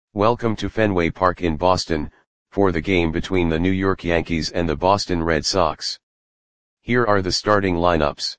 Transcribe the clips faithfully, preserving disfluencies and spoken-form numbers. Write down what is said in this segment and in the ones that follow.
Welcome to Fenway Park in Boston, for the game between the New York Yankees and the Boston Red Sox. Here are the starting lineups.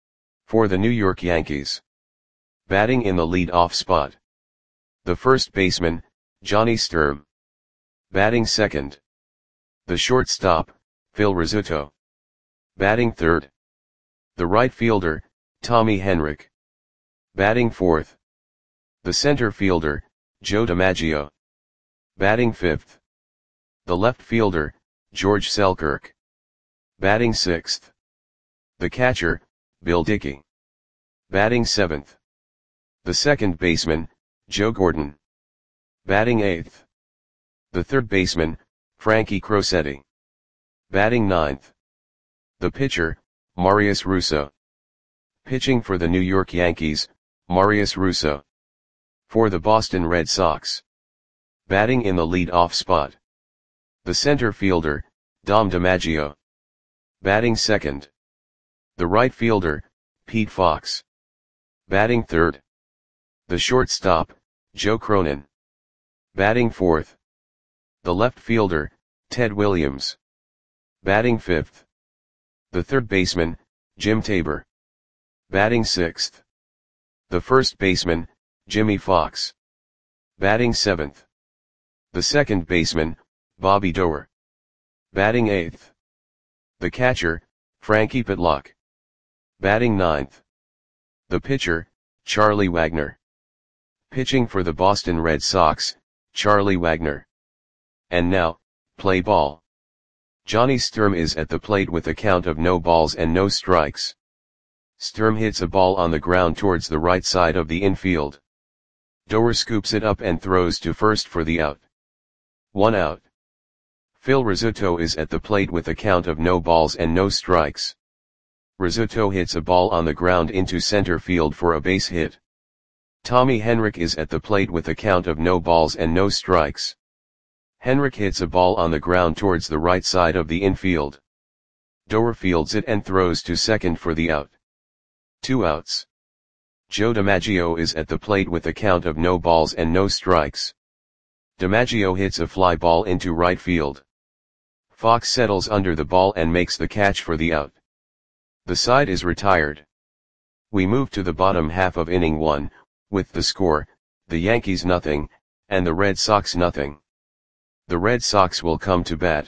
For the New York Yankees. Batting in the lead-off spot. The first baseman, Johnny Sturm. Batting second. The shortstop, Phil Rizzuto. Batting third. The right fielder, Tommy Henrich. Batting fourth. The center fielder, Joe DiMaggio. Batting fifth. The left fielder, George Selkirk. Batting sixth. The catcher, Bill Dickey. Batting seventh. The second baseman, Joe Gordon. Batting eighth. The third baseman, Frankie Crosetti. Batting ninth. The pitcher, Marius Russo. Pitching for the New York Yankees, Marius Russo. For the Boston Red Sox. Batting in the lead-off spot. The center fielder, Dom DiMaggio. Batting second. The right fielder, Pete Fox. Batting third. The shortstop, Joe Cronin. Batting fourth. The left fielder, Ted Williams. Batting fifth. The third baseman, Jim Tabor. Batting sixth. The first baseman, Jimmy Fox. Batting seventh. The second baseman, Bobby Doerr. Batting eighth. The catcher, Frankie Pitlock. Batting ninth. The pitcher, Charlie Wagner. Pitching for the Boston Red Sox, Charlie Wagner. And now, play ball. Johnny Sturm is at the plate with a count of no balls and no strikes. Sturm hits a ball on the ground towards the right side of the infield. Doerr scoops it up and throws to first for the out. One out. Phil Rizzuto is at the plate with a count of no balls and no strikes. Rizzuto hits a ball on the ground into center field for a base hit. Tommy Henrich is at the plate with a count of no balls and no strikes. Henrich hits a ball on the ground towards the right side of the infield. Doerr fields it and throws to second for the out. Two outs. Joe DiMaggio is at the plate with a count of no balls and no strikes. DiMaggio hits a fly ball into right field. Fox settles under the ball and makes the catch for the out. The side is retired. We move to the bottom half of inning one, with the score, the Yankees nothing, and the Red Sox nothing. The Red Sox will come to bat.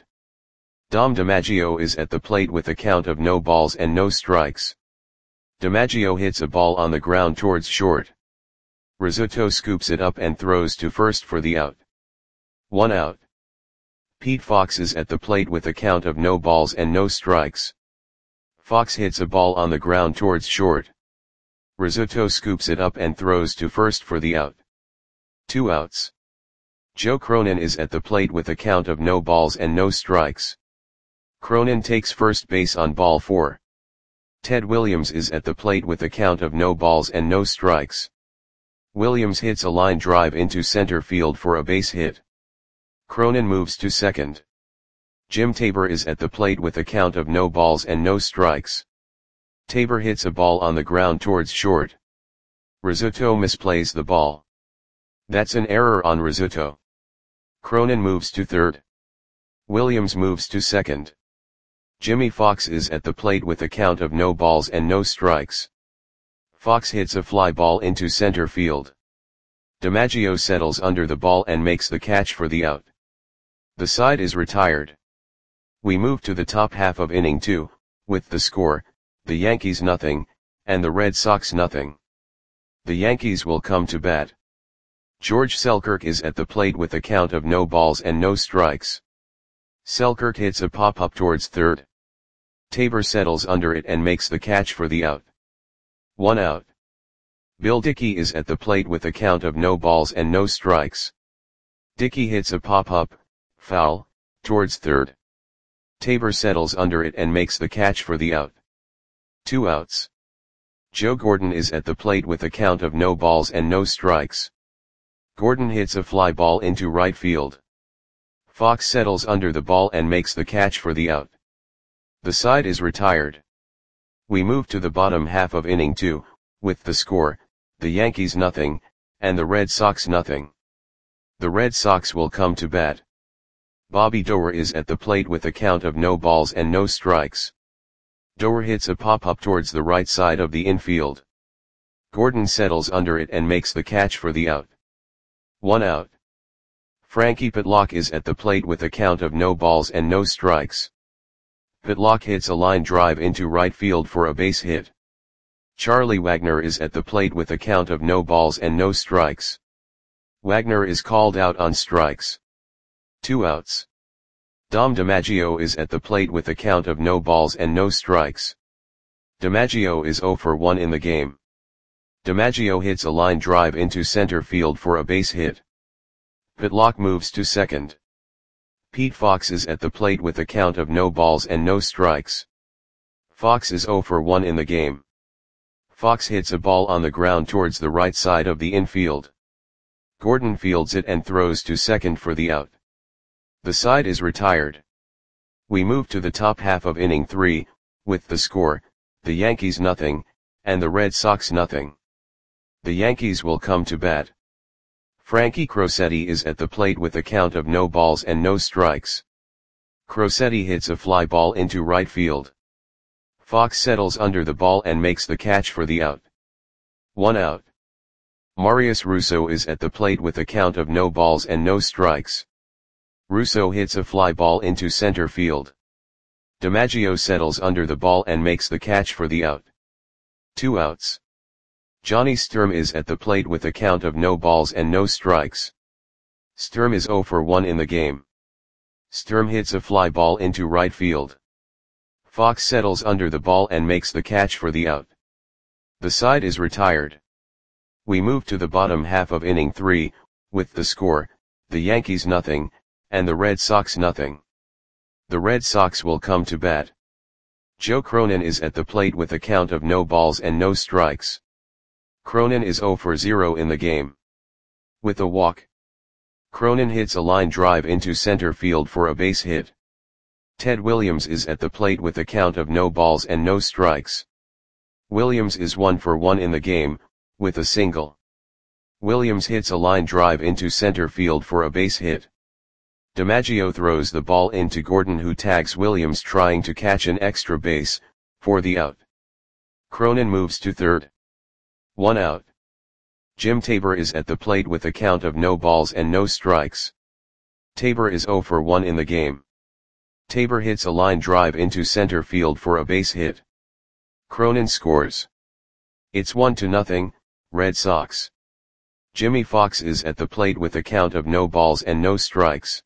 Dom DiMaggio is at the plate with a count of no balls and no strikes. DiMaggio hits a ball on the ground towards short. Rizzuto scoops it up and throws to first for the out. One out. Pete Fox is at the plate with a count of no balls and no strikes. Fox hits a ball on the ground towards short. Rizzuto scoops it up and throws to first for the out. Two outs. Joe Cronin is at the plate with a count of no balls and no strikes. Cronin takes first base on ball four. Ted Williams is at the plate with a count of no balls and no strikes. Williams hits a line drive into center field for a base hit. Cronin moves to second. Jim Tabor is at the plate with a count of no balls and no strikes. Tabor hits a ball on the ground towards short. Rizzuto misplays the ball. That's an error on Rizzuto. Cronin moves to third. Williams moves to second. Jimmy Fox is at the plate with a count of no balls and no strikes. Fox hits a fly ball into center field. DiMaggio settles under the ball and makes the catch for the out. The side is retired. We move to the top half of inning two, with the score, the Yankees nothing, and the Red Sox nothing. The Yankees will come to bat. George Selkirk is at the plate with a count of no balls and no strikes. Selkirk hits a pop-up towards third. Tabor settles under it and makes the catch for the out. One out. Bill Dickey is at the plate with a count of no balls and no strikes. Dickey hits a pop-up, foul, towards third. Tabor settles under it and makes the catch for the out. Two outs. Joe Gordon is at the plate with a count of no balls and no strikes. Gordon hits a fly ball into right field. Fox settles under the ball and makes the catch for the out. The side is retired. We move to the bottom half of inning two, with the score, the Yankees nothing, and the Red Sox nothing. The Red Sox will come to bat. Bobby Doerr is at the plate with a count of no balls and no strikes. Doerr hits a pop-up towards the right side of the infield. Gordon settles under it and makes the catch for the out. One out. Frankie Pitlock is at the plate with a count of no balls and no strikes. Pitlock hits a line drive into right field for a base hit. Charlie Wagner is at the plate with a count of no balls and no strikes. Wagner is called out on strikes. Two outs. Dom DiMaggio is at the plate with a count of no balls and no strikes. DiMaggio is zero for one in the game. DiMaggio hits a line drive into center field for a base hit. Pitlock moves to second. Pete Fox is at the plate with a count of no balls and no strikes. Fox is zero for one in the game. Fox hits a ball on the ground towards the right side of the infield. Gordon fields it and throws to second for the out. The side is retired. We move to the top half of inning three, with the score, the Yankees nothing, and the Red Sox nothing. The Yankees will come to bat. Frankie Crosetti is at the plate with a count of no balls and no strikes. Crosetti hits a fly ball into right field. Fox settles under the ball and makes the catch for the out. One out. Marius Russo is at the plate with a count of no balls and no strikes. Russo hits a fly ball into center field. DiMaggio settles under the ball and makes the catch for the out. Two outs. Johnny Sturm is at the plate with a count of no balls and no strikes. Sturm is zero for one in the game. Sturm hits a fly ball into right field. Fox settles under the ball and makes the catch for the out. The side is retired. We move to the bottom half of inning three, with the score, the Yankees nothing, and the Red Sox nothing. The Red Sox will come to bat. Joe Cronin is at the plate with a count of no balls and no strikes. Cronin is zero for zero in the game. With a walk. Cronin hits a line drive into center field for a base hit. Ted Williams is at the plate with a count of no balls and no strikes. Williams is one for one in the game, with a single. Williams hits a line drive into center field for a base hit. DiMaggio throws the ball into Gordon, who tags Williams trying to catch an extra base, for the out. Cronin moves to third. One out. Jim Tabor is at the plate with a count of no balls and no strikes. Tabor is zero for one in the game. Tabor hits a line drive into center field for a base hit. Cronin scores. It's one to nothing, Red Sox. Jimmy Fox is at the plate with a count of no balls and no strikes.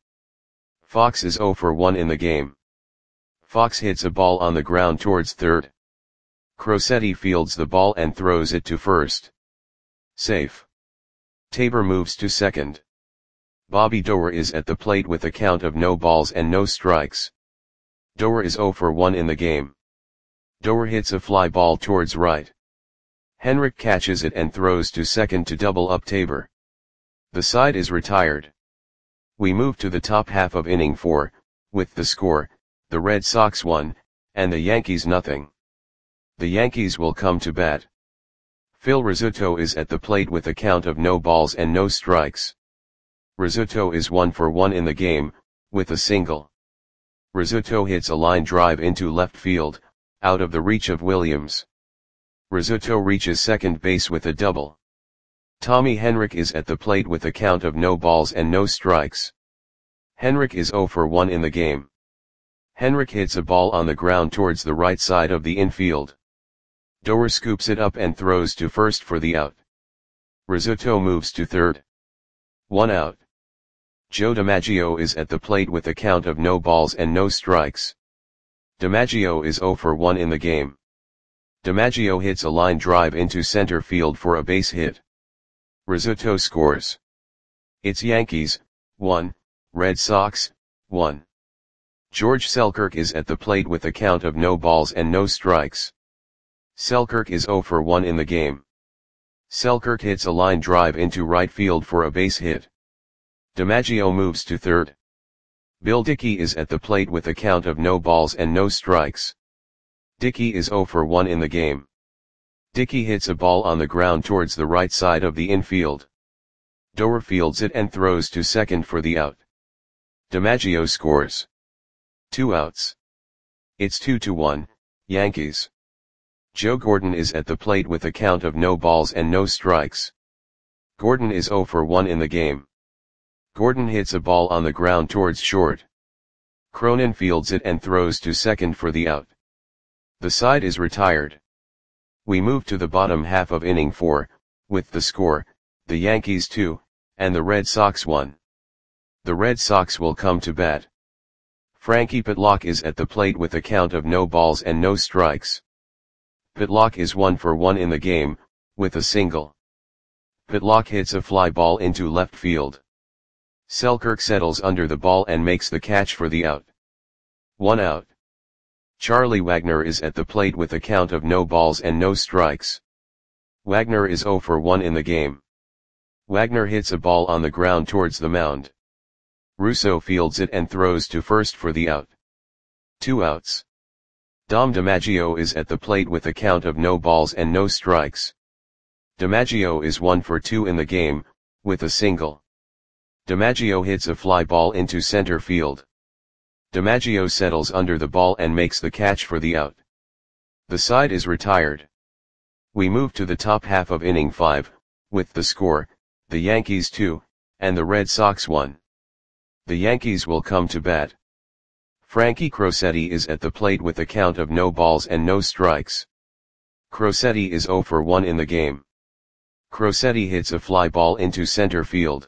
Fox is zero for one in the game. Fox hits a ball on the ground towards third. Crosetti fields the ball and throws it to first. Safe. Tabor moves to second. Bobby Doerr is at the plate with a count of no balls and no strikes. Doerr is zero for one in the game. Doerr hits a fly ball towards right. Henrik catches it and throws to second to double up Tabor. The side is retired. We move to the top half of inning four, with the score, the Red Sox one, and the Yankees nothing. The Yankees will come to bat. Phil Rizzuto is at the plate with a count of no balls and no strikes. Rizzuto is one for one in the game, with a single. Rizzuto hits a line drive into left field, out of the reach of Williams. Rizzuto reaches second base with a double. Tommy Henrik is at the plate with a count of no balls and no strikes. Henrik is zero for one in the game. Henrik hits a ball on the ground towards the right side of the infield. Doerr scoops it up and throws to first for the out. Rizzuto moves to third. One out. Joe DiMaggio is at the plate with a count of no balls and no strikes. DiMaggio is zero for one in the game. DiMaggio hits a line drive into center field for a base hit. Rizzuto scores. It's Yankees, one, Red Sox, one. George Selkirk is at the plate with a count of no balls and no strikes. Selkirk is zero for one in the game. Selkirk hits a line drive into right field for a base hit. DiMaggio moves to third. Bill Dickey is at the plate with a count of no balls and no strikes. Dickey is zero for one in the game. Dickey hits a ball on the ground towards the right side of the infield. Doer fields it and throws to second for the out. DiMaggio scores. Two outs. It's two to one, Yankees. Joe Gordon is at the plate with a count of no balls and no strikes. Gordon is oh for one in the game. Gordon hits a ball on the ground towards short. Cronin fields it and throws to second for the out. The side is retired. We move to the bottom half of inning four, with the score, the Yankees two, and the Red Sox one. The Red Sox will come to bat. Frankie Pitlock is at the plate with a count of no balls and no strikes. Pitlock is one for one in the game, with a single. Pitlock hits a fly ball into left field. Selkirk settles under the ball and makes the catch for the out. One out. Charlie Wagner is at the plate with a count of no balls and no strikes. Wagner is oh for one in the game. Wagner hits a ball on the ground towards the mound. Russo fields it and throws to first for the out. Two outs. Dom DiMaggio is at the plate with a count of no balls and no strikes. DiMaggio is one for two in the game, with a single. DiMaggio hits a fly ball into center field. DiMaggio settles under the ball and makes the catch for the out. The side is retired. We move to the top half of inning five, with the score, the Yankees two, and the Red Sox one. The Yankees will come to bat. Frankie Crosetti is at the plate with a count of no balls and no strikes. Crosetti is oh for one in the game. Crosetti hits a fly ball into center field.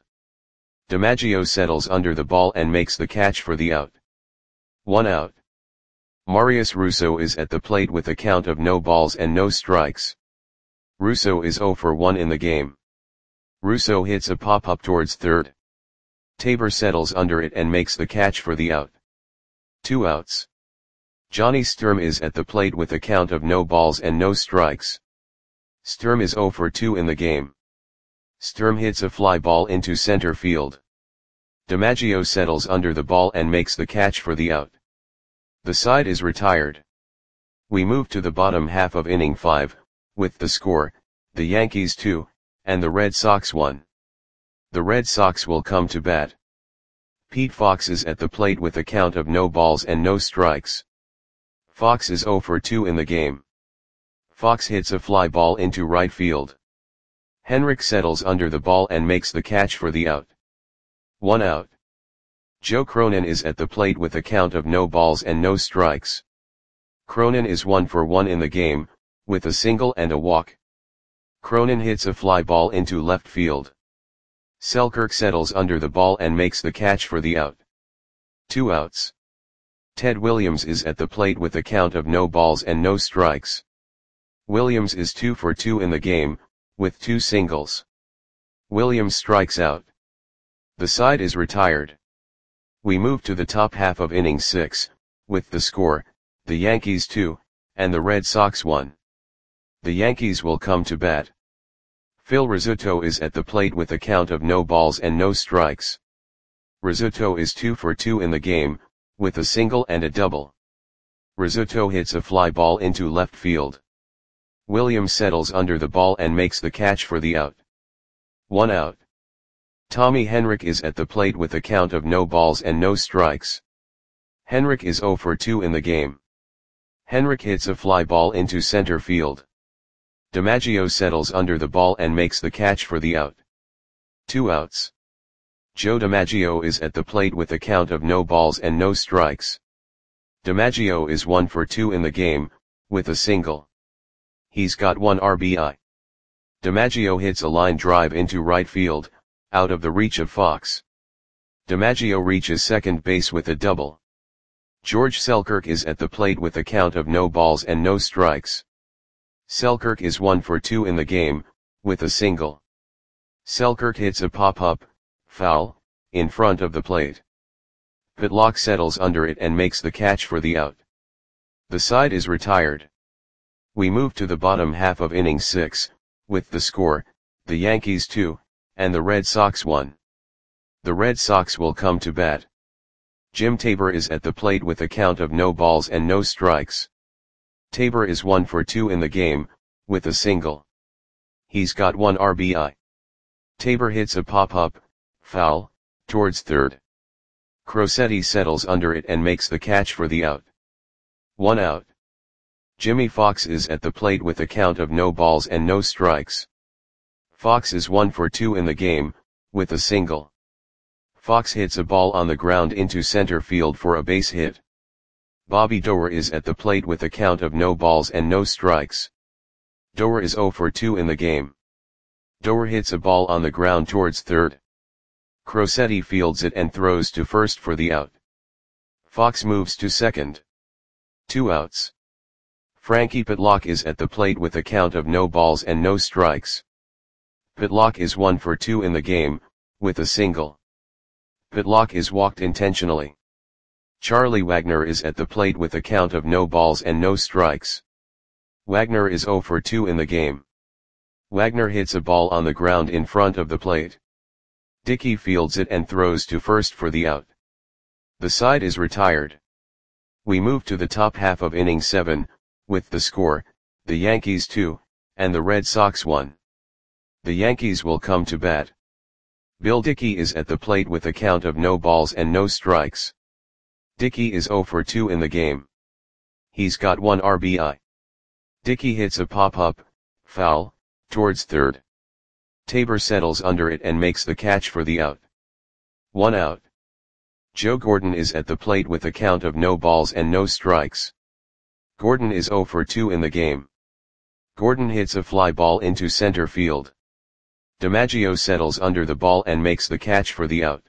DiMaggio settles under the ball and makes the catch for the out. One out. Marius Russo is at the plate with a count of no balls and no strikes. Russo is oh for one in the game. Russo hits a pop-up towards third. Tabor settles under it and makes the catch for the out. Two outs. Johnny Sturm is at the plate with a count of no balls and no strikes. Sturm is oh for two in the game. Sturm hits a fly ball into center field. DiMaggio settles under the ball and makes the catch for the out. The side is retired. We move to the bottom half of inning five, with the score, the Yankees two, and the Red Sox one. The Red Sox will come to bat. Pete Fox is at the plate with a count of no balls and no strikes. Fox is oh for two in the game. Fox hits a fly ball into right field. Henrik settles under the ball and makes the catch for the out. One out. Joe Cronin is at the plate with a count of no balls and no strikes. Cronin is one for one in the game, with a single and a walk. Cronin hits a fly ball into left field. Selkirk settles under the ball and makes the catch for the out. Two outs. Ted Williams is at the plate with a count of no balls and no strikes. Williams is two for two in the game, with two singles. Williams strikes out. The side is retired. We move to the top half of inning six, with the score, the Yankees two, and the Red Sox one. The Yankees will come to bat. Phil Rizzuto is at the plate with a count of no balls and no strikes. Rizzuto is two for two in the game, with a single and a double. Rizzuto hits a fly ball into left field. Williams settles under the ball and makes the catch for the out. One out. Tommy Henrik is at the plate with a count of no balls and no strikes. Henrik is oh for two in the game. Henrik hits a fly ball into center field. DiMaggio settles under the ball and makes the catch for the out. Two outs. Joe DiMaggio is at the plate with a count of no balls and no strikes. DiMaggio is one for two in the game, with a single. He's got one R B I. DiMaggio hits a line drive into right field, out of the reach of Fox. DiMaggio reaches second base with a double. George Selkirk is at the plate with a count of no balls and no strikes. Selkirk is one for two in the game, with a single. Selkirk hits a pop-up, foul, in front of the plate. Pitlock settles under it and makes the catch for the out. The side is retired. We move to the bottom half of inning six, with the score, the Yankees two, and the Red Sox one. The Red Sox will come to bat. Jim Tabor is at the plate with a count of no balls and no strikes. Tabor is one for two in the game, with a single. He's got one R B I. Tabor hits a pop-up, foul, towards third. Crosetti settles under it and makes the catch for the out. One out. Jimmy Fox is at the plate with a count of no balls and no strikes. Fox is one for two in the game, with a single. Fox hits a ball on the ground into center field for a base hit. Bobby Doerr is at the plate with a count of no balls and no strikes. Doerr is zero for two in the game. Doerr hits a ball on the ground towards third. Crosetti fields it and throws to first for the out. Fox moves to second. Two outs. Frankie Pitlock is at the plate with a count of no balls and no strikes. Pitlock is one for two in the game, with a single. Pitlock is walked intentionally. Charlie Wagner is at the plate with a count of no balls and no strikes. Wagner is zero for two in the game. Wagner hits a ball on the ground in front of the plate. Dickey fields it and throws to first for the out. The side is retired. We move to the top half of inning seven, with the score, the Yankees two, and the Red Sox one. The Yankees will come to bat. Bill Dickey is at the plate with a count of no balls and no strikes. Dickey is zero for two in the game. He's got one R B I. Dickey hits a pop-up, foul, towards third. Tabor settles under it and makes the catch for the out. One out. Joe Gordon is at the plate with a count of no balls and no strikes. Gordon is zero for two in the game. Gordon hits a fly ball into center field. DiMaggio settles under the ball and makes the catch for the out.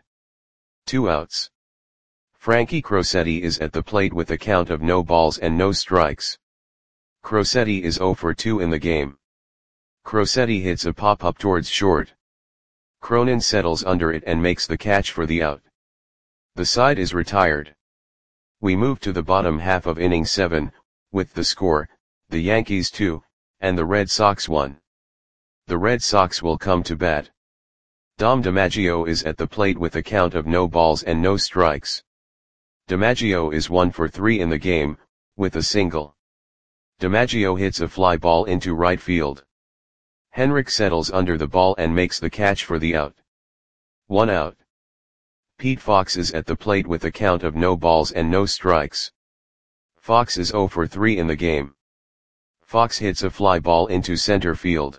Two outs. Frankie Crosetti is at the plate with a count of no balls and no strikes. Crosetti is zero for two in the game. Crosetti hits a pop-up towards short. Cronin settles under it and makes the catch for the out. The side is retired. We move to the bottom half of inning seven, with the score, the Yankees two, and the Red Sox one. The Red Sox will come to bat. Dom DiMaggio is at the plate with a count of no balls and no strikes. DiMaggio is one for three in the game, with a single. DiMaggio hits a fly ball into right field. Henrik settles under the ball and makes the catch for the out. One out. Pete Fox is at the plate with a count of no balls and no strikes. Fox is zero for three in the game. Fox hits a fly ball into center field.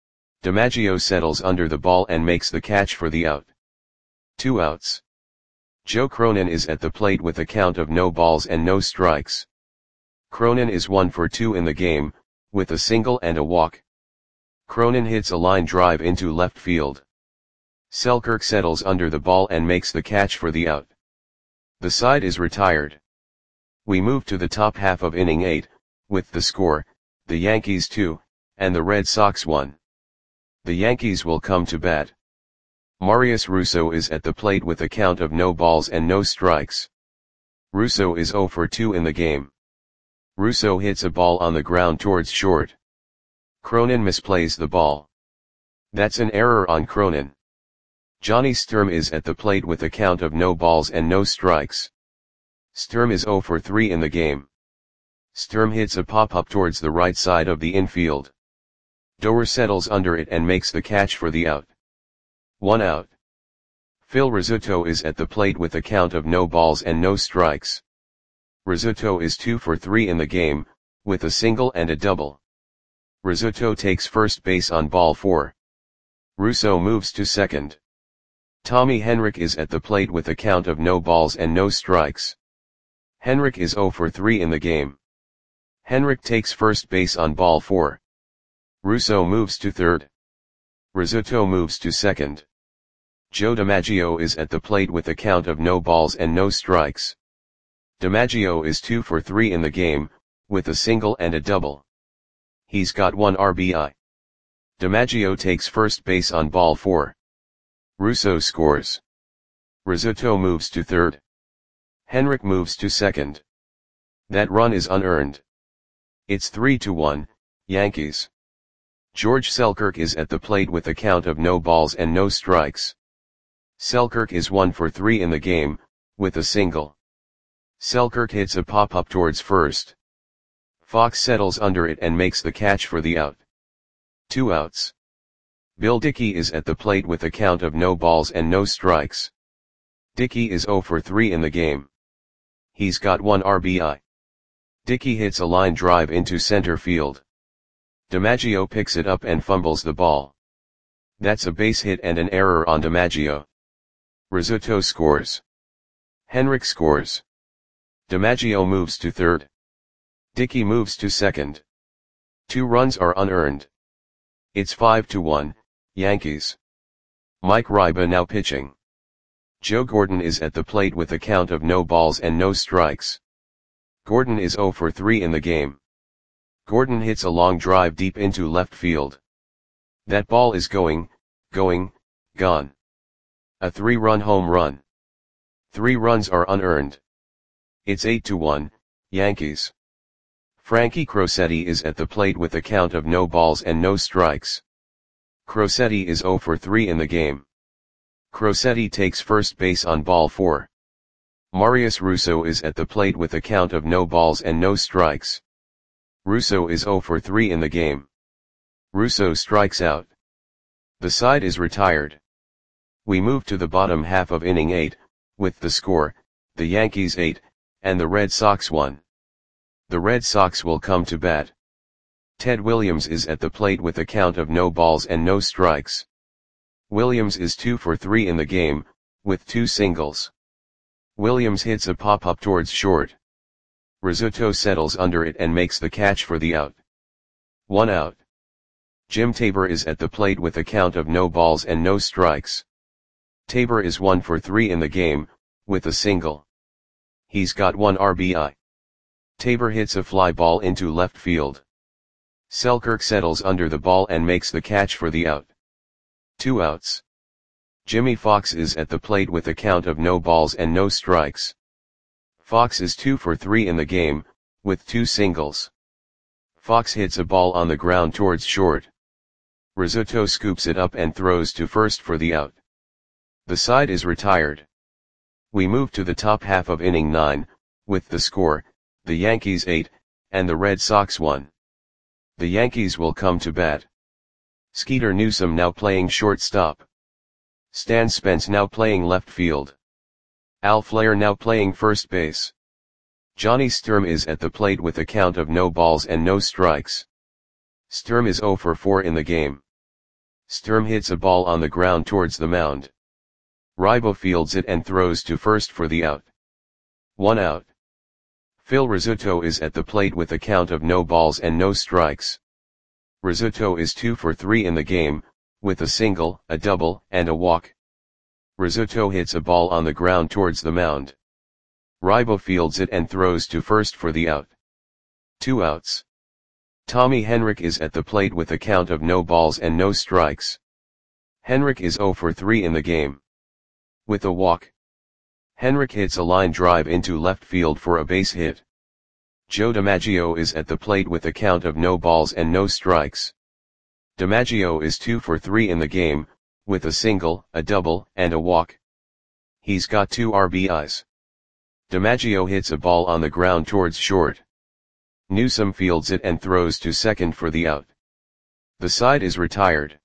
DiMaggio settles under the ball and makes the catch for the out. Two outs. Joe Cronin is at the plate with a count of no balls and no strikes. Cronin is one for two in the game, with a single and a walk. Cronin hits a line drive into left field. Selkirk settles under the ball and makes the catch for the out. The side is retired. We move to the top half of inning eight, with the score, the Yankees two, and the Red Sox one. The Yankees will come to bat. Marius Russo is at the plate with a count of no balls and no strikes. Russo is zero for two in the game. Russo hits a ball on the ground towards short. Cronin misplays the ball. That's an error on Cronin. Johnny Sturm is at the plate with a count of no balls and no strikes. Sturm is zero for three in the game. Sturm hits a pop-up towards the right side of the infield. Doerr settles under it and makes the catch for the out. One out. Phil Rizzuto is at the plate with a count of no balls and no strikes. Rizzuto is two for three in the game, with a single and a double. Rizzuto takes first base on ball four. Russo moves to second. Tommy Henrik is at the plate with a count of no balls and no strikes. Henrik is zero for three in the game. Henrik takes first base on ball four. Russo moves to third. Rizzuto moves to second. Joe DiMaggio is at the plate with a count of no balls and no strikes. DiMaggio is two for three in the game, with a single and a double. He's got one R B I. DiMaggio takes first base on ball four. Russo scores. Rizzuto moves to third. Henrik moves to second. That run is unearned. It's three to one, Yankees. George Selkirk is at the plate with a count of no balls and no strikes. Selkirk is one for three in the game, with a single. Selkirk hits a pop-up towards first. Fox settles under it and makes the catch for the out. Two outs. Bill Dickey is at the plate with a count of no balls and no strikes. Dickey is oh for three in the game. He's got one R B I. Dickey hits a line drive into center field. DiMaggio picks it up and fumbles the ball. That's a base hit and an error on DiMaggio. Rizzuto scores. Henrik scores. DiMaggio moves to third. Dickey moves to second. Two runs are unearned. It's five to one, Yankees. Mike Ryba now pitching. Joe Gordon is at the plate with a count of no balls and no strikes. Gordon is oh for three in the game. Gordon hits a long drive deep into left field. That ball is going, going, gone. A three-run home run. Three runs are unearned. It's eight to one, Yankees. Frankie Crosetti is at the plate with a count of no balls and no strikes. Crosetti is oh for three in the game. Crosetti takes first base on ball four. Marius Russo is at the plate with a count of no balls and no strikes. Russo is oh for three in the game. Russo strikes out. The side is retired. We move to the bottom half of inning eight, with the score, the Yankees eight, and the Red Sox one. The Red Sox will come to bat. Ted Williams is at the plate with a count of no balls and no strikes. Williams is two for three in the game, with two singles. Williams hits a pop-up towards short. Rizzuto settles under it and makes the catch for the out. One out. Jim Tabor is at the plate with a count of no balls and no strikes. Tabor is one for three in the game, with a single. He's got one R B I. Tabor hits a fly ball into left field. Selkirk settles under the ball and makes the catch for the out. Two outs. Jimmy Fox is at the plate with a count of no balls and no strikes. Fox is two for three in the game, with two singles. Fox hits a ball on the ground towards short. Rizzuto scoops it up and throws to first for the out. The side is retired. We move to the top half of inning nine, with the score, the Yankees eight, and the Red Sox one. The Yankees will come to bat. Skeeter Newsom now playing shortstop. Stan Spence now playing left field. Al Flair now playing first base. Johnny Sturm is at the plate with a count of no balls and no strikes. Sturm is oh for four in the game. Sturm hits a ball on the ground towards the mound. Ryba fields it and throws to first for the out. One out. Phil Rizzuto is at the plate with a count of no balls and no strikes. Rizzuto is two for three in the game, with a single, a double, and a walk. Rizzuto hits a ball on the ground towards the mound. Ryba fields it and throws to first for the out. Two outs. Tommy Henrich is at the plate with a count of no balls and no strikes. Henrich is oh for three in the game. With a walk. Henrich hits a line drive into left field for a base hit. Joe DiMaggio is at the plate with a count of no balls and no strikes. DiMaggio is two for three in the game, with a single, a double, and a walk. He's got two R B Is. DiMaggio hits a ball on the ground towards short. Newsom fields it and throws to second for the out. The side is retired.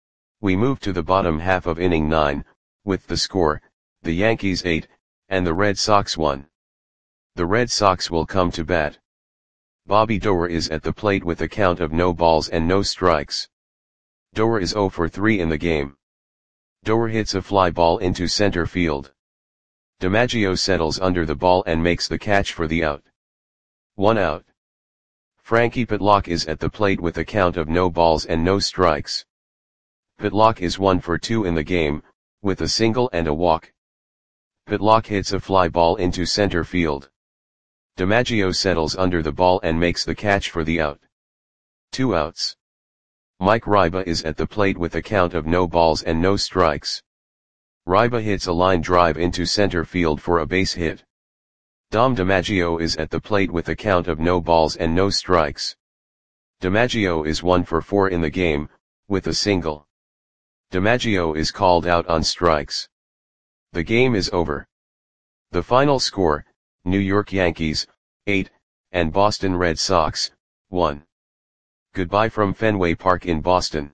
We move to the bottom half of inning nine, with the score, the Yankees eight, and the Red Sox one. The Red Sox will come to bat. Bobby Doerr is at the plate with a count of no balls and no strikes. Doerr is oh for three in the game. Doerr hits a fly ball into center field. DiMaggio settles under the ball and makes the catch for the out. One out. Frankie Pitlock is at the plate with a count of no balls and no strikes. Pitlock is one for two in the game, with a single and a walk. Pitlock hits a fly ball into center field. DiMaggio settles under the ball and makes the catch for the out. Two outs. Mike Ryba is at the plate with a count of no balls and no strikes. Ryba hits a line drive into center field for a base hit. Dom DiMaggio is at the plate with a count of no balls and no strikes. DiMaggio is one for four in the game, with a single. DiMaggio is called out on strikes. The game is over. The final score, New York Yankees, eight, and Boston Red Sox, one. Goodbye from Fenway Park in Boston.